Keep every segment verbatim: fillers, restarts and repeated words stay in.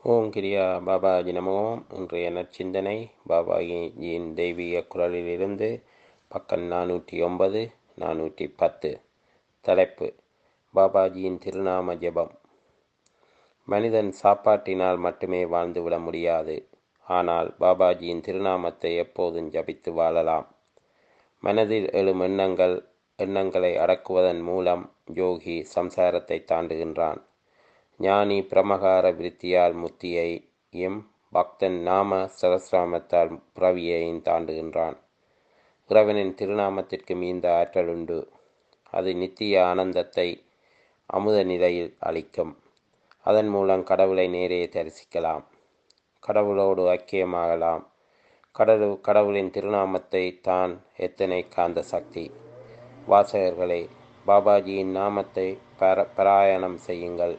ஓம் கிரியா பாபாஜி நமோ. இன்றைய நற்சிந்தனை பாபாஜியின் தெய்வீக குரலிலிருந்து பக்கம் நானூற்றி ஒன்பது நானூற்றி பத்து. தலைப்பு: பாபாஜியின் திருநாம ஜெபம். மனிதன் சாப்பாட்டினால் மட்டுமே வாழ்ந்துவிட முடியாது. ஆனால் பாபாஜியின் திருநாமத்தை எப்போதும் ஜபித்து வாழலாம். மனதில் எழும் எண்ணங்கள் எண்ணங்களை அடக்குவதன் மூலம் யோகி சம்சாரத்தை தாண்டுகின்றான். ஞானி பிரமகார விருத்தியால் முத்தியையும், பக்தன் நாம சகஸ்ராமத்தால் பிறவியையும் தாண்டுகின்றான். இறைவனின் திருநாமத்திற்கு மீந்த ஆற்றல் உண்டு. அது நித்திய ஆனந்தத்தை அமுத நிலையில் அளிக்கும். அதன் மூலம் கடவுளை நேரே தரிசிக்கலாம். கடவுளோடு ஐக்கியமாகலாம். கடவுள் கடவுளின் திருநாமத்தை தான் எத்தனை காந்த சக்தி! வாசகர்களே, பாபாஜியின் நாமத்தை பர பாராயணம் செய்யுங்கள்.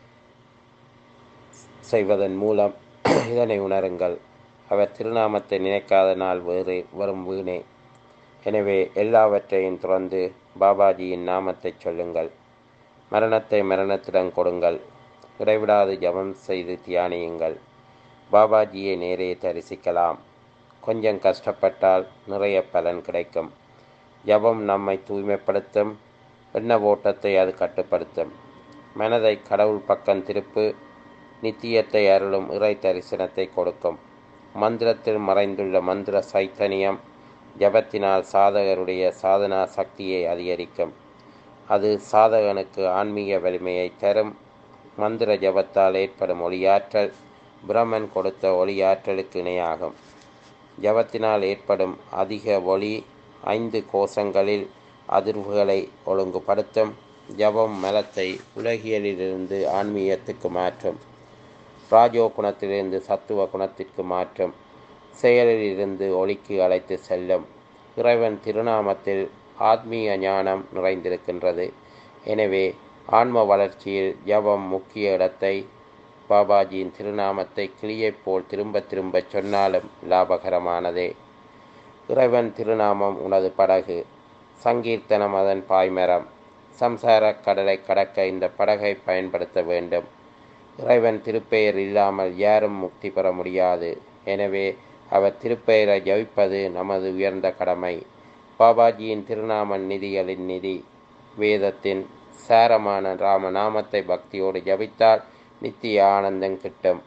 செய்வதன் மூலம் இதனை உணருங்கள். அவர் திருநாமத்தை நினைக்காத நாள் வேறு வரும் வீணே. எனவே எல்லாவற்றையும் துறந்து பாபாஜியின் நாமத்தை சொல்லுங்கள். மரணத்தை மரணத்திடம் கொடுங்கள். இடைவிடாது ஜபம் செய்து தியானியுங்கள். பாபாஜியை நேரே தரிசிக்கலாம். கொஞ்சம் கஷ்டப்பட்டால் நிறைய பலன் கிடைக்கும். ஜபம் நம்மை தூய்மைப்படுத்தும். எண்ண ஓட்டத்தை அது கட்டுப்படுத்தும். மனதை கடவுள் பக்கம் திருப்பு. நித்தியத்தை அருளும் இறை தரிசனத்தை கொடுக்கும். மந்திரத்தில் மறைந்துள்ள மந்திர சைத்தன்யம் ஜபத்தினால் சாதகருடைய சாதனா சக்தியை அதிகரிக்கும். அது சாதகனுக்கு ஆன்மீக வலிமையை தரும். மந்திர ஜபத்தால் ஏற்படும் ஒளியாற்றல் பிரம்மன் கொடுத்த ஒளியாற்றலுக்கு இணையாகும். ஜபத்தினால் ஏற்படும் அதிக ஒளி ஐந்து கோஷங்களில் அதிர்வுகளை ஒழுங்குபடுத்தும். ஜபம் மலத்தை உலகியலிலிருந்து ஆன்மீகத்துக்கு மாற்றும். ராஜோ குணத்திலிருந்து சத்துவ குணத்திற்கு மாற்றும். செயலில் இருந்து ஒளிக்கு அழைத்து செல்லும். இறைவன் திருநாமத்தில் ஆத்மீக ஞானம் நிறைந்திருக்கின்றது. எனவே ஆன்ம வளர்ச்சியில் ஜபம் முக்கிய இடத்தை. பாபாஜியின் திருநாமத்தை கிளியைப் போல் திரும்ப திரும்ப சொன்னாலும் லாபகரமானதே. இறைவன் திருநாமம் உனது படகு, சங்கீர்த்தனம் அதன் பாய்மரம். சம்சார கடலை கடக்க இந்த படகை பயன்படுத்த வேண்டும். இறைவன் திருப்பெயர் இல்லாமல் யாரும் முக்தி பெற முடியாது. எனவே அவர் திருப்பெயரை ஜபிப்பது நமது உயர்ந்த கடமை. பாபாஜியின் திருநாமன் நிதிகளின் நிதி. வேதத்தின் சாரமான ராமநாமத்தை பக்தியோடு ஜபித்தால் நித்திய ஆனந்தம் கிட்டும்.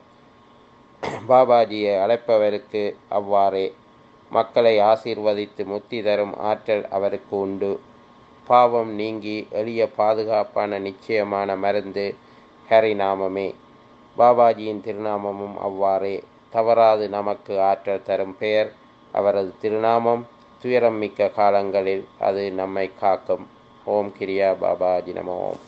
பாபாஜியை அழைப்பவருக்கு அவ்வாறே. மக்களை ஆசீர்வதித்து முக்தி தரும் ஆற்றல் அவருக்கு உண்டு. பாவம் நீங்கி எளிய பாதுகாப்பான நிச்சயமான மருந்து ஹரிநாமமே. பாபாஜியின் திருநாமமும் அவ்வாறே. தவறாது நமக்கு ஆற்றல் தரும் பெயர் அவரது திருநாமம். துயரம் மிக்க காலங்களில் அது நம்மை காக்கும். ஓம் கிரியா பாபாஜி நமோ.